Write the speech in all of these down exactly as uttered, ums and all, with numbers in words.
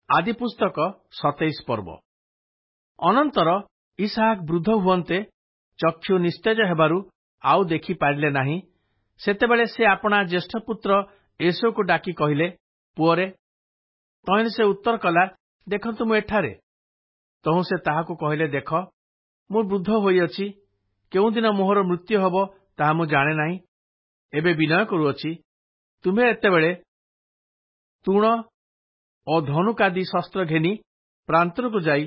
ଆଦି ପୁସ୍ତକ ସତେଇଶ ପର୍ବ। ଅନନ୍ତର ଇସାହାକ ବୃଦ୍ଧ ହୁଅନ୍ତେ ଚକ୍ଷୁ ନିସ୍ତେଜ ହେବାରୁ ଆଉ ଦେଖିପାରିଲେ ନାହିଁ। ସେତେବେଳେ ସେ ଆପଣା ଜ୍ୟେଷ୍ଠ ପୁତ୍ର ଏସୋକୁ ଡାକି କହିଲେ, ପୁଅରେ। ତହିଁରେ ସେ ଉତ୍ତର କଲା, ଦେଖନ୍ତୁ ମୁଁ ଏଠାରେ। ତହୁଁ ସେ ତାହାକୁ କହିଲେ, ଦେଖ ମୁଁ ବୃଦ୍ଧ ହୋଇଅଛି, କେଉଁଦିନ ମୋହର ମୃତ୍ୟୁ ହେବ ତାହା ମୁଁ ଜାଣେ ନାହିଁ। ଏବେ ବିନୟ କରୁଅଛି, ତୁମ୍ଭେ ଏତେବେଳେ ତୁଣ ଓ ଧନୁକାଦି ଶସ୍ତ୍ର ଘେନି ପ୍ରାନ୍ତରକୁ ଯାଇ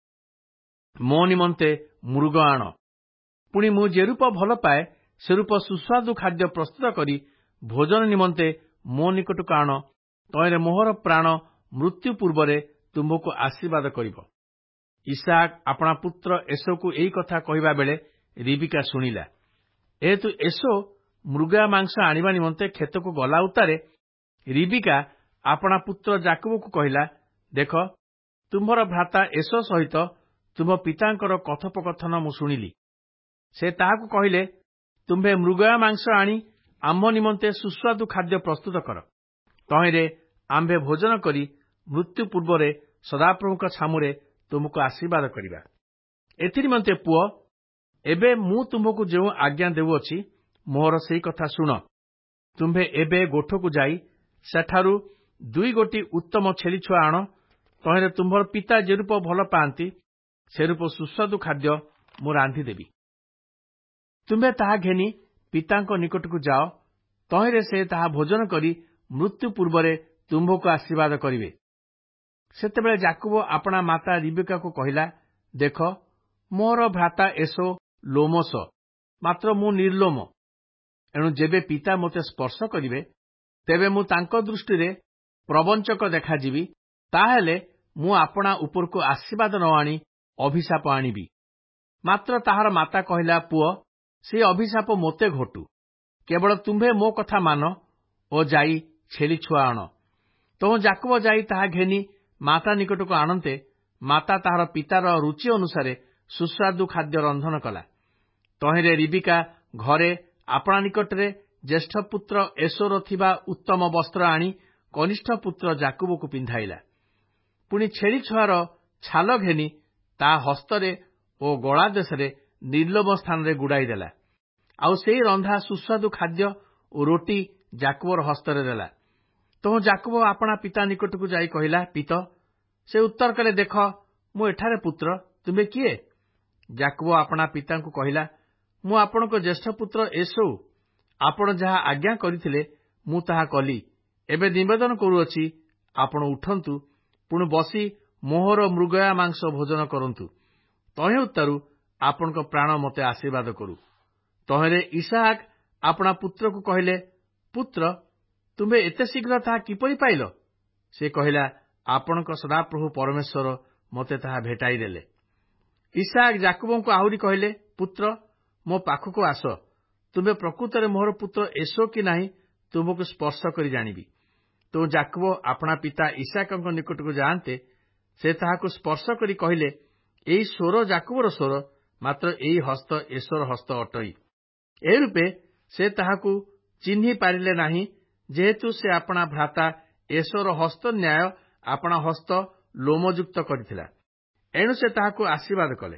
ମୋ ନିମନ୍ତେ ମୃଗ ଆଣ। ପୁଣି ମୁଁ ଯେ ରୂପ ଭଲ ପାଏ ସେ ରୂପ ସୁସ୍ୱାଦୁ ଖାଦ୍ୟ ପ୍ରସ୍ତୁତ କରି ଭୋଜନ ନିମନ୍ତେ ମୋ ନିକଟକୁ ଆଣ। ତହିଁରେ ମୋହର ପ୍ରାଣ ମୃତ୍ୟୁ ପୂର୍ବରେ ତୁମ୍ଭକୁ ଆଶୀର୍ବାଦ କରିବ। ଇସାହାକ ଆପଣା ପୁତ୍ର ଏସୋକୁ ଏହି କଥା କହିବା ବେଳେ ରିବିକା ଶୁଣିଲା। ଏହେତୁ ଏସୋ ମୃଗା ମାଂସ ଆଣିବା ନିମନ୍ତେ କ୍ଷେତକୁ ଗଲା ଉତ୍ତାରେ ରିବିକା ଆପଣା ପୁତ୍ର ଯାକୋବକୁ କହିଲା, ଦେଖ ତୁମ୍ଭର ଭ୍ରାତା ଏସୋ ସହିତ ତୁମ୍ଭ ପିତାଙ୍କର କଥୋପକଥନ ମୁଁ ଶୁଣିଲି। ସେ ତାହାକୁ କହିଲେ, ତୁମ୍ଭେ ମୃଗା ମାଂସ ଆଣି ଆମ୍ଭ ନିମନ୍ତେ ସୁସ୍ୱାଦୁ ଖାଦ୍ୟ ପ୍ରସ୍ତୁତ କର। ତହିଁରେ ଆମ୍ଭେ ଭୋଜନ କରି ମୃତ୍ୟୁ ପୂର୍ବରେ ସଦାପ୍ରଭୁଙ୍କ ଛାମୁରେ ତୁମକୁ ଆଶୀର୍ବାଦ କରିବା। ଏଥିନିମନ୍ତେ ପୁଅ, ଏବେ ମୁଁ ତୁମ୍ଭକୁ ଯେଉଁ ଆଜ୍ଞା ଦେଉଅଛି ମୋହର ସେହି କଥା ଶୁଣ। ତୁମ୍ଭେ ଏବେ ଗୋଠକୁ ଯାଇ ସେଠାରୁ ଦୁଇ ଗୋଟି ଉତ୍ତମ ଛେଳି ଛୁଆ ଆଣ। ତହିଁରେ ତୁମ୍ଭର ପିତା ଯେ ରୂପ ଭଲ ପାଆନ୍ତି ସେ ରୂପ ସୁସ୍ୱାଦୁ ଖାଦ୍ୟ ମୁଁ ରାନ୍ଧିଦେବି। ତୁମ୍ଭେ ତାହା ଘେନି ପିତାଙ୍କ ନିକଟକୁ ଯାଅ। ତହିଁରେ ସେ ତାହା ଭୋଜନ କରି ମୃତ୍ୟୁ ପୂର୍ବରେ ତୁମ୍ଭକୁ ଆଶୀର୍ବାଦ କରିବେ। ସେତେବେଳେ ଯାକୋବ ଆପଣା ମାତା ରିବେକାକୁ କହିଲା, ଦେଖ ମୋର ଭ୍ରାତା ଏସୋ ଲୋମଶ, ମାତ୍ର ମୁଁ ନିର୍ଲୋମ। ଏଣୁ ଯେବେ ପିତା ମୋତେ ସ୍ପର୍ଶ କରିବେ ତେବେ ମୁଁ ତାଙ୍କ ଦୃଷ୍ଟିରେ ପ୍ରବଞ୍ଚକ ଦେଖାଯିବି। ତାହେଲେ ମୁଁ ଆପଣା ଉପରକୁ ଆଶୀର୍ବାଦ ନ ଆଣି ଅଭିଶାପ ଆଣିବି। ମାତ୍ର ତାହାର ମାତା କହିଲା, ପୁଅ, ସେହି ଅଭିଶାପ ମୋତେ ଘଟୁ। କେବଳ ତୁମ୍ଭେ ମୋ କଥା ମାନ ଓ ଯାଇ ଛେଳି ଛୁଆ ଆଣ। ତହୁଁ ଯାକୋବ ଯାଇ ତାହା ଘେନି ମାତା ନିକଟକୁ ଆଣନ୍ତେ ମାତା ତାହାର ପିତାର ରୁଚି ଅନୁସାରେ ସୁସ୍ୱାଦୁ ଖାଦ୍ୟ ରନ୍ଧନ କଲା। ତହିଁରେ ରିବିକା ଘରେ ଆପଣା ନିକଟରେ ଜ୍ୟେଷ୍ଠ ପୁତ୍ର ଏସୋର ଥିବା ଉତ୍ତମ ବସ୍ତ୍ର ଆଣି କନିଷ୍ଠ ପୁତ୍ର ଯାକୋବକୁ ପିନ୍ଧାଇଲା। ପୁଣି ଛେଳି ଛୁଆର ଛାଲ ଘେନି ତା ହସ୍ତରେ ଓ ଗଳା ଦେଶରେ ନିର୍ଲୋମ ସ୍ଥାନରେ ଗୁଡ଼ାଇ ଦେଲା। ଆଉ ସେହି ରନ୍ଧା ସୁସ୍ୱାଦୁ ଖାଦ୍ୟ ଓ ରୋଟି ଯାକୋବର ହସ୍ତରେ ଦେଲା। ତହୁଁ ଯାକୋବ ଆପଣା ପିତା ନିକଟକୁ ଯାଇ କହିଲା, ପିତ। ସେ ଉତ୍ତର କଲେ, ଦେଖ ମୁଁ ଏଠାରେ ପୁତ୍ର, ତୁମେ କିଏ? ଯାକୋବ ଆପଣା ପିତାଙ୍କୁ କହିଲା, ମୁଁ ଆପଣଙ୍କ ଜ୍ୟେଷ୍ଠ ପୁତ୍ର ଏସୋ। ଆପଣ ଯାହା ଆଜ୍ଞା କରିଥିଲେ ମୁଁ ତାହା କଲି। ଏବେ ନିବେଦନ କରୁଅଛି, ଆପଣ ଉଠନ୍ତୁ, ପୁଣି ବସି ମୋହର ମୃଗୟା ମାଂସ ଭୋଜନ କରନ୍ତୁ। ତହିଁ ଉତ୍ତାରୁ ଆପଣଙ୍କ ପ୍ରାଣ ମୋତେ ଆଶୀର୍ବାଦ କରୁ। ତହିଁରେ ଇସାହାକ ଆପଣା ପୁତ୍ରକୁ କହିଲେ, ପୁତ୍ର, ତୁମ୍ଭେ ଏତେ ଶୀଘ୍ର ତାହା କିପରି ପାଇଲ? ସେ କହିଲା, ଆପଣଙ୍କ ସଦାପ୍ରଭୁ ପରମେଶ୍ୱର ମୋତେ ତାହା ଭେଟାଇ ଦେଲେ। ଇସାହାକ ଯାକୋବଙ୍କୁ ଆହୁରି କହିଲେ, ପୁତ୍ର, ମୋ ପାଖକୁ ଆସ। ତୁମ୍ଭେ ପ୍ରକୃତରେ ମୋହର ପୁତ୍ର ଏସୋ କି ନାହିଁ ତୁମ୍ଭକୁ ସ୍ପର୍ଶ କରି ଜାଣିବି। ତେଣୁ ଯାକୋବ ଆପଣା ପିତା ଇସାକଙ୍କ ନିକଟକୁ ଯାଆନ୍ତେ ସେ ତାହାକୁ ସ୍ପର୍ଶ କରି କହିଲେ, ଏଇ ସ୍ୱର ଯାକୋବର ସ୍ୱର, ମାତ୍ର ଏଇ ହସ୍ତ ଏସୋର ହସ୍ତ ଅଟଇ। ଏ ରୂପେ ସେ ତାହାକୁ ଚିହ୍ନି ପାରିଲେ ନାହିଁ, ଯେହେତୁ ସେ ଆପଣା ଭ୍ରାତା ଏସୋର ହସ୍ତ ନ୍ୟାୟ ଆପଣା ହସ୍ତ ଲୋମଯୁକ୍ତ କରିଥିଲା। ଏଣୁ ସେ ତାହାକୁ ଆଶୀର୍ବାଦ କଲେ।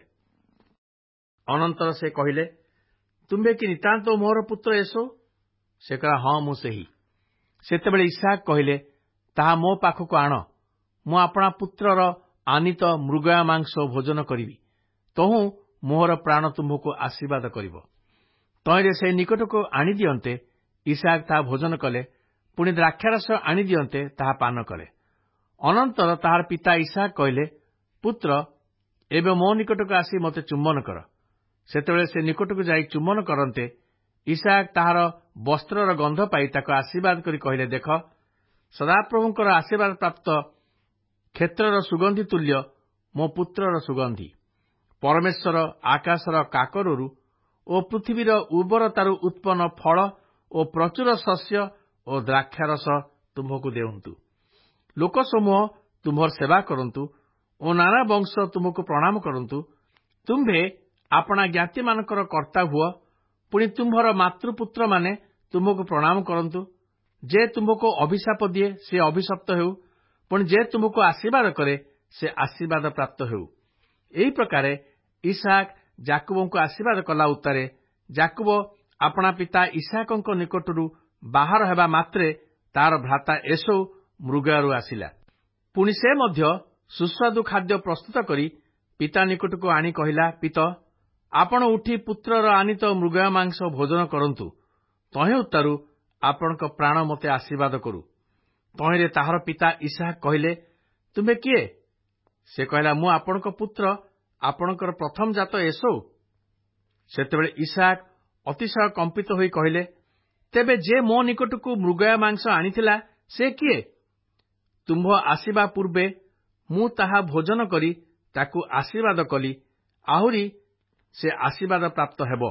ଅନନ୍ତର ସେ କହିଲେ, ତୁମ୍ଭେ କି ନିତାନ୍ତ ମୋହର ପୁତ୍ର ଏସୋ? ସେ କହିଲା, ହଁ ମୁଁ ସେହି। ସେତେବେଳେ ଇସାହାକ କହିଲେ, ତାହା ମୋ ପାଖକୁ ଆଣ। ମୁଁ ଆପଣା ପୁତ୍ରର ଆନିତ ମୃଗୟା ମାଂସ ଭୋଜନ କରିବି। ତହୁଁ ମୋହର ପ୍ରାଣ ତୁମ୍ଭକୁ ଆଶୀର୍ବାଦ କରିବ। ତହିଁରେ ସେ ନିକଟକୁ ଆଣିଦିଅନ୍ତେ ଇସାହାକ ତାହା ଭୋଜନ କଲେ। ପୁଣି ଦ୍ରାକ୍ଷାରସ ଆଣିଦିଅନ୍ତେ ତାହା ପାନ କଲେ। ଅନନ୍ତର ତାହାର ପିତା ଇସାହାକ କହିଲେ, ପୁତ୍ର, ଏବେ ମୋ ନିକଟକୁ ଆସି ମୋତେ ଚୁମ୍ବନ କର। ସେତେବେଳେ ସେ ନିକଟକୁ ଯାଇ ଚୁମ୍ବନ କରନ୍ତେ ଇସାହାକ ତାହାର ବସ୍ତ୍ରର ଗନ୍ଧ ପାଇ ତାକୁ ଆଶୀର୍ବାଦ କରି କହିଲେ, ଦେଖ ସଦାପ୍ରଭୁଙ୍କର ଆଶୀର୍ବାଦ ପ୍ରାପ୍ତ କ୍ଷେତ୍ରର ସୁଗନ୍ଧି ତୁଲ୍ୟ ମୋ ପୁତ୍ରର ସୁଗନ୍ଧି। ପରମେଶ୍ୱର ଆକାଶର କାକରରୁ ଓ ପୃଥିବୀର ଉର୍ବରତାରୁ ଉତ୍ପନ୍ନ ଫଳ ଓ ପ୍ରଚୁର ଶସ୍ୟ ଓ ଦ୍ରାକ୍ଷାରସ ତୁମ୍ଭକୁ ଦେଉନ୍ତୁ। ଲୋକସମୂହ ତୁମ୍ଭର ସେବା କରନ୍ତୁ ଓ ନାନା ବଂଶ ତୁମକୁ ପ୍ରଣାମ କରନ୍ତୁ। ତୁମ୍ଭେ ଆପଣା ଜ୍ଞାତିମାନଙ୍କର କର୍ତ୍ତା ହୁଅ। ପୁଣି ତୁମ୍ଭର ମାତୃପୁତ୍ରମାନେ ତୁମକୁ ପ୍ରଣାମ କରନ୍ତୁ। ଯେ ତୁମ୍ଭକୁ ଅଭିଶାପ ଦିଏ ସେ ଅଭିଶପ୍ତ ହେଉ। ପୁଣି ଯେ ତୁମକୁ ଆଶୀର୍ବାଦ କରେ ସେ ଆଶୀର୍ବାଦ ପ୍ରାପ୍ତ ହେଉ। ଏହି ପ୍ରକାରେ ଇସାକ ଯାକୁବଙ୍କୁ ଆଶୀର୍ବାଦ କଲା ଉତ୍ତାରେ ଯାକୁବ ଆପଣା ପିତା ଇସାକଙ୍କ ନିକଟରୁ ବାହାର ହେବା ମାତ୍ରେ ତାର ଭ୍ରାତା ଏସୋ ମୃଗୟାରୁ ଆସିଲା। ପୁଣି ସେ ମଧ୍ୟ ସୁସ୍ୱାଦୁ ଖାଦ୍ୟ ପ୍ରସ୍ତୁତ କରି ପିତା ନିକଟକୁ ଆଣି କହିଲା, ପିତ, ଆପଣ ଉଠି ପୁତ୍ରର ଆନିତ ମୃଗୟା ମାଂସ ଭୋଜନ କରନ୍ତୁ। ତହିଁ ଉତ୍ତାରୁ ଆପଣଙ୍କ ପ୍ରାଣ ମୋତେ ଆଶୀର୍ବାଦ କରୁ। ତହିଁରେ ତାହାର ପିତା ଇସାକ କହିଲେ, ତୁମେ କିଏ? ସେ କହିଲା, ମୁଁ ଆପଣଙ୍କ ପୁତ୍ର, ଆପଣଙ୍କର ପ୍ରଥମ ଜାତ ଏସୋ। ସେତେବେଳେ ଇସାକ ଅତିଶୟ କମ୍ପିତ ହୋଇ କହିଲେ, ତେବେ ଯେ ମୋ ନିକଟକୁ ମୃଗୟା ମାଂସ ଆଣିଥିଲା ସେ କିଏ? ତୁମ୍ଭ ଆସିବା ପୂର୍ବେ ମୁଁ ତାହା ଭୋଜନ କରି ତାକୁ ଆଶୀର୍ବାଦ କଲି, ଆହୁରି ସେ ଆଶୀର୍ବାଦ ପ୍ରାପ୍ତ ହେବ।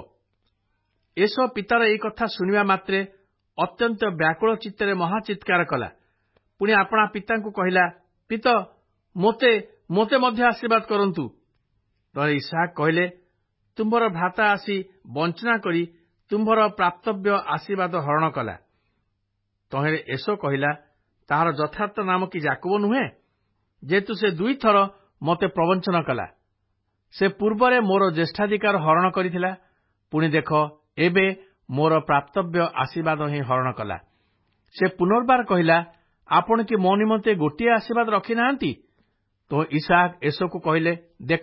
ଏସୋ ପିତାର ଏହି କଥା ଶୁଣିବା ମାତ୍ରେ ଅତ୍ୟନ୍ତ ବ୍ୟାକୁଳ ଚିତ୍ତରେ ମହାଚିତ୍କାର କଲା। ପୁଣି ଆପଣା ପିତାଙ୍କୁ କହିଲା, ପିତ, ମୋତେ ମୋତେ ମଧ୍ୟ ଆଶୀର୍ବାଦ କରନ୍ତୁ। ତଳେ ଇସାକ କହିଲେ, ତୁମ୍ଭର ଭ୍ରାତା ଆସି ବଞ୍ଚନା କରି ତୁମ୍ଭର ପ୍ରାପ୍ତବ୍ୟ ଆଶୀର୍ବାଦ ହରଣ କଲା। ତହିଁରେ ଏସୋ କହିଲା, ତାହାର ଯଥାର୍ଥ ନାମ କି ଯାକୁବ ନୁହେଁ? ଯେହେତୁ ସେ ଦୁଇଥର ମୋତେ ପ୍ରବଞ୍ଚନ କଲା। ସେ ପୂର୍ବରେ ମୋର ଜ୍ୟେଷ୍ଠାଧିକାର ହରଣ କରିଥିଲା, ପୁଣି ଦେଖ ଏବେ ମୋର ପ୍ରାପ୍ତବ୍ୟ ଆଶୀର୍ବାଦ ହିଁ ହରଣ କଲା। ସେ ପୁନର୍ବାର କହିଲା, ଆପଣ କି ମୋ ନିମନ୍ତେ ଗୋଟିଏ ଆଶୀର୍ବାଦ ରଖିନାହାନ୍ତି? ତ ଇସାକ ଏସୋକୁ କହିଲେ, ଦେଖ,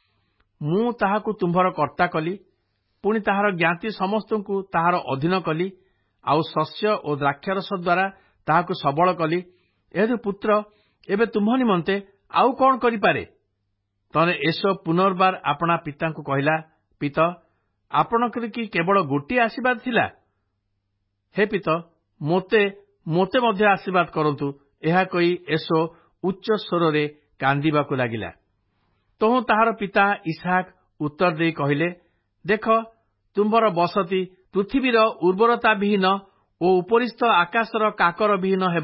ମୁଁ ତାହାକୁ ତୁମ୍ଭର କର୍ତ୍ତା କଲି, ପୁଣି ତାହାର ଜ୍ଞାତି ସମସ୍ତଙ୍କୁ ତାହାର ଅଧୀନ କଲି, ଆଉ ଶସ୍ୟ ଓ ଦ୍ରାକ୍ଷାରସ ଦ୍ୱାରା ତାହାକୁ ସବଳ କଲି। ଏହେତୁ ପୁତ୍ର, ଏବେ ତୁମ୍ଭ ନିମନ୍ତେ ଆଉ କଣ କରିପାରେ? ତଳେ ଏସୋ ପୁନର୍ବାର ଆପଣା ପିତାଙ୍କୁ କହିଲା, ପିତ, ଆପଣଙ୍କର କି କେବଳ ଗୋଟିଏ ଆଶୀର୍ବାଦ ଥିଲା? ହେ ପିତ, ମୋତେ ମୋତେ ମଧ୍ୟ ଆଶୀର୍ବାଦ କରନ୍ତୁ। ଏହା କହି ଏସୋ ଉଚ୍ଚ ସ୍ୱରରେ କାନ୍ଦିବାକୁ ଲାଗିଲା। ତହୁଁ ତାହାର ପିତା ଇସାକ ଉତ୍ତର ଦେଇ କହିଲେ, ଦେଖ, ତୁମ୍ଭର ବସତି ପୃଥିବୀର ଉର୍ବରତା ବିହୀନ ଓ ଉପରିସ୍ଥ ଆକାଶର କାକର ବିହୀନ ହେବ।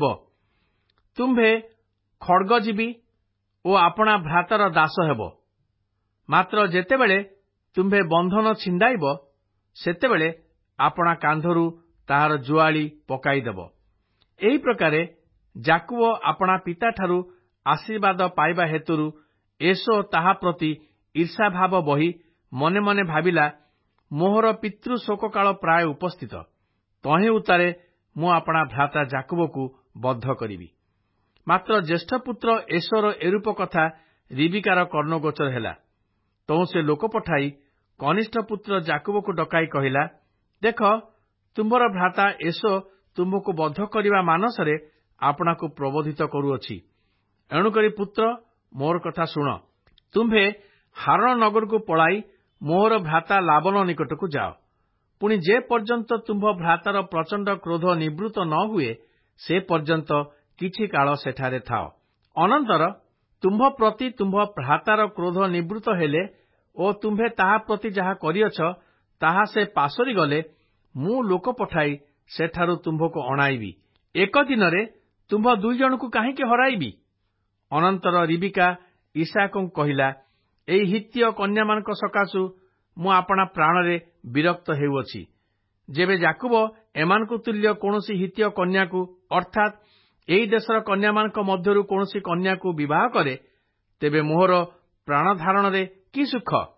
ତୁମ୍ଭେ ଖଡ୍ଗଜୀବୀ ଓ ଆପଣା ଭ୍ରାତାର ଦାସ ହେବ। ମାତ୍ର ଯେତେବେଳେ ତୁମ୍ଭେ ବନ୍ଧନ ଛିଣ୍ଡାଇବ, ସେତେବେଳେ ଆପଣା କାନ୍ଧରୁ ତାହାର ଜୁଆଳି ପକାଇଦେବ। ଏହି ପ୍ରକାରେ ଯାକୁବ ଆପଣା ପିତାଠାରୁ ଆଶୀର୍ବାଦ ପାଇବା ହେତୁରୁ ଏସୋ ତାହା ପ୍ରତି ଈର୍ଷାଭାବ ବହି ମନେ ମନେ ଭାବିଲା, ମୋହର ପିତୃ ଶୋକକାଳ ପ୍ରାୟ ଉପସ୍ଥିତ। ତହିଁ ଉତ୍ତାରେ ମୁଁ ଆପଣା ଭ୍ରାତା ଯାକୁବକୁ ବଦ୍ଧ କରିବି। ମାତ୍ର ଜ୍ୟେଷ୍ଠ ପୁତ୍ର ଏସୋର ଏରୂପ କଥା ରିବିକାର କର୍ଣ୍ଣଗୋଚର ହେଲା। ତହୁଁ ସେ ଲୋକ ପଠାଇ କନିଷ୍ଠ ପୁତ୍ର ଯାକୁବକୁ ଡକାଇ କହିଲା, ଦେଖ, ତୁମ୍ଭର ଭ୍ରାତା ଏସୋ ତୁମ୍ଭକୁ ବଦ୍ଧ କରିବା ମାନସରେ ଆପଣାକୁ ପ୍ରବୋଧିତ କରୁଅଛି। ଏଣୁକରି ପୁତ୍ର, ମୋର କଥା ଶୁଣ। ତୁମ୍ଭେ ହାରଣ ନଗରକୁ ପଳାଇ ମୋହର ଭ୍ରାତା ଲାବନ ନିକଟକୁ ଯାଅ। ପୁଣି ଯେ ପର୍ଯ୍ୟନ୍ତ ତୁମ୍ଭ ଭ୍ରାତାର ପ୍ରଚଣ୍ଡ କ୍ରୋଧ ନିବୃତ୍ତ ନ ହୁଏ, ସେ ପର୍ଯ୍ୟନ୍ତ କିଛି କାଳ ସେଠାରେ ଥାଅ। ଅନନ୍ତର ତୁମ୍ଭ ପ୍ରତି ତୁମ୍ଭ ଭ୍ରାତାର କ୍ରୋଧ ନିବୃତ୍ତ ହେଲେ ଓ ତୁମ୍ଭେ ତାହା ପ୍ରତି ଯାହା କରିଅଛ, ତାହା ସେ ପାଶୋରି ଗଲେ, ମୁଁ ଲୋକ ପଠାଇ ସେଠାରୁ ତୁମ୍ଭକୁ ଅଣାଇବି। ଏକ ଦିନରେ ତୁମ୍ଭ ଦୁଇ ଜଣଙ୍କୁ କାହିଁକି ହରାଇବି? ଅନନ୍ତର ରିବିକା ଇସାକଙ୍କୁ କହିଲା, ଏହି ହିତ୍ୟ କନ୍ୟାମାନଙ୍କ ସକାଶୁ ମୁଁ ଆପଣା ପ୍ରାଣରେ ବିରକ୍ତ ହେଉଅଛି। ଯେବେ ଯାକୁବ ଏମାନଙ୍କୁ ତୁଲ୍ୟ କୌଣସି ହିତ୍ୟ କନ୍ୟାକୁ ଅର୍ଥାତ୍ ଏହି ଦେଶର କନ୍ୟାମାନଙ୍କ ମଧ୍ୟରୁ କୌଣସି କନ୍ୟାକୁ ବିବାହ କରେ, ତେବେ ମୋହର ପ୍ରାଣଧାରଣରେ କି ସୁଖ?